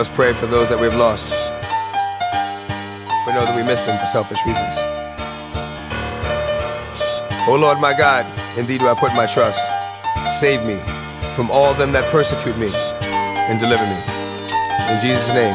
us pray for those that we've lost, but know that we miss them for selfish reasons. O Lord my God, in thee do I put my trust. Save me from all them that persecute me, and deliver me. In Jesus' name.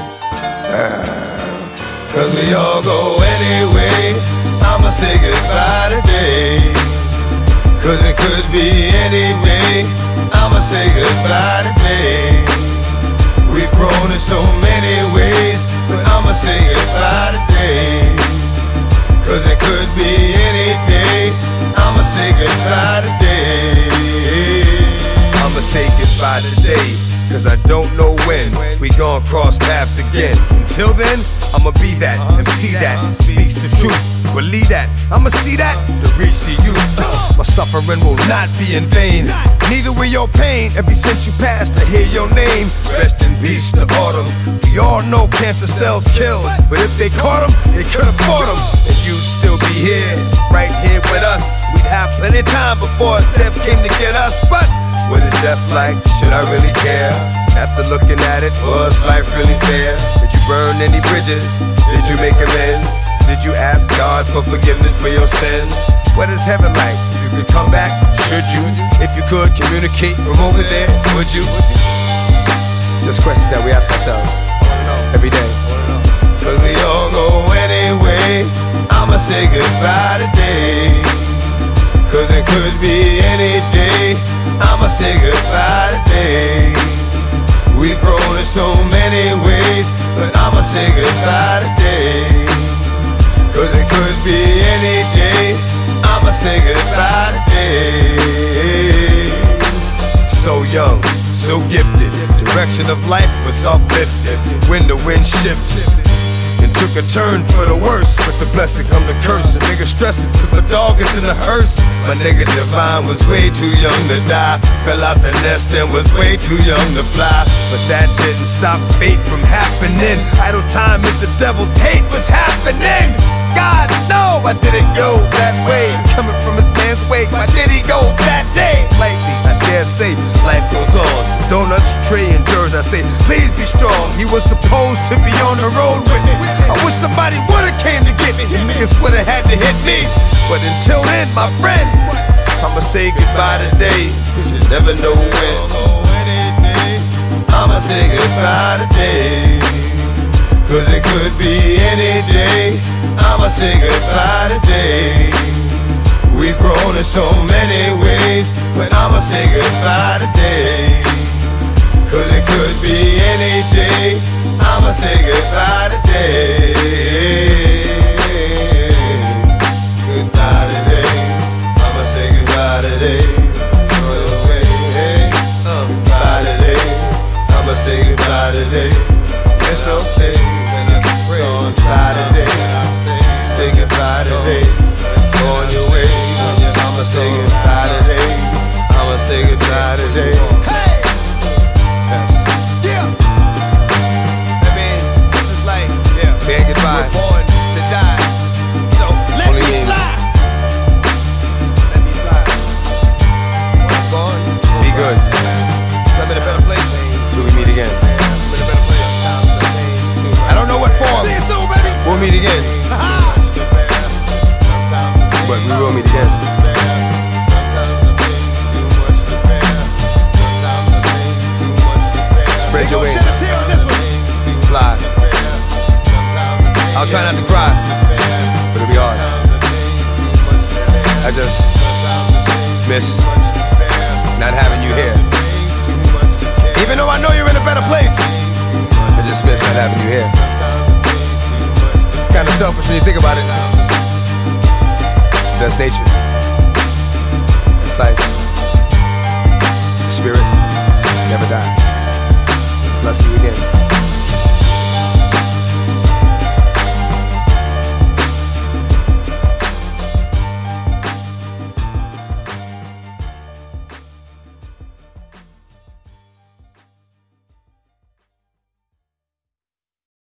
Cause we all go anyway, I'ma say goodbye today. Cause it could be any day, I'ma say goodbye today. We've grown in so many ways, but I'ma say goodbye today. Cause it could be any day, I'ma say goodbye today. I'ma say goodbye today, cause I don't know when we gon' cross paths again. Until then, I'ma be that and see that speaks the truth. Believe that, I'ma see that to reach to you. My suffering will not be in vain, neither will your pain. Every since you passed, I hear your name. Rest in peace to Autumn. We all know cancer cells kill, but if they caught them, they could afford them. And you'd still be here, right here with us. We'd have plenty of time before death came to get us. But what is death like? Should I really care? After looking at it, was life really fair? Did you burn any bridges? Did you make amends? Did you ask God for forgiveness for your sins? What is heaven like? If you could come back, should you? If you could communicate from over there, would you? Just questions that we ask ourselves every day. Cause we all go anyway, I'ma say goodbye today. Cause it could be any day, I'ma say goodbye today. We've grown in so many ways, but I'ma say goodbye today. Cause it could be any day, I'ma say goodbye today. So young, so gifted, direction of life was uplifted. When the wind shifted and took a turn for the worse, with the blessing come the curse. A nigga stressing till the dog is in the hearse. My nigga Divine was way too young to die, fell out the nest and was way too young to fly. But that didn't stop fate from happening. Idle time is the devil's hate was happening. God, no, I didn't go that way. Coming from his man's way, why did he go that day? Lately, I dare say, life goes on. Donuts, tray, and jurors, I say, please be strong. He was supposed to be on the road with me. I wish somebody would've came to get me. You niggas would've had to hit me. But until then, my friend, I'ma say goodbye today, cause you never know when. I'ma say goodbye today, cause it could be any day. I'ma say goodbye today. We've grown in so many ways, but I'ma say goodbye today. Cause it could be any day, I'ma say goodbye today. Goodbye today, I'ma say goodbye today. Goodbye today, I'ma say goodbye today. It's okay when I pray. Goodbye today, say goodbye today. Go on your way, I'ma say goodbye today. I'ma say goodbye today. Hey! Yeah! I mean, this is like, saying goodbye. We're born to die. So let me fly. Let me fly. When I'm gone, Be good I'm in a better place. till we meet again. I'm in a better place. I don't know what form. See you soon, baby. We'll meet again, but we will meet again. Spread your wings, fly. I'll try not to cry, but it'll be hard. I just miss not having you here. Even though I know you're in a better place, I just miss not having you here. Kinda selfish when you think about it. That's nature. It's life. The spirit never dies. Till I see you again.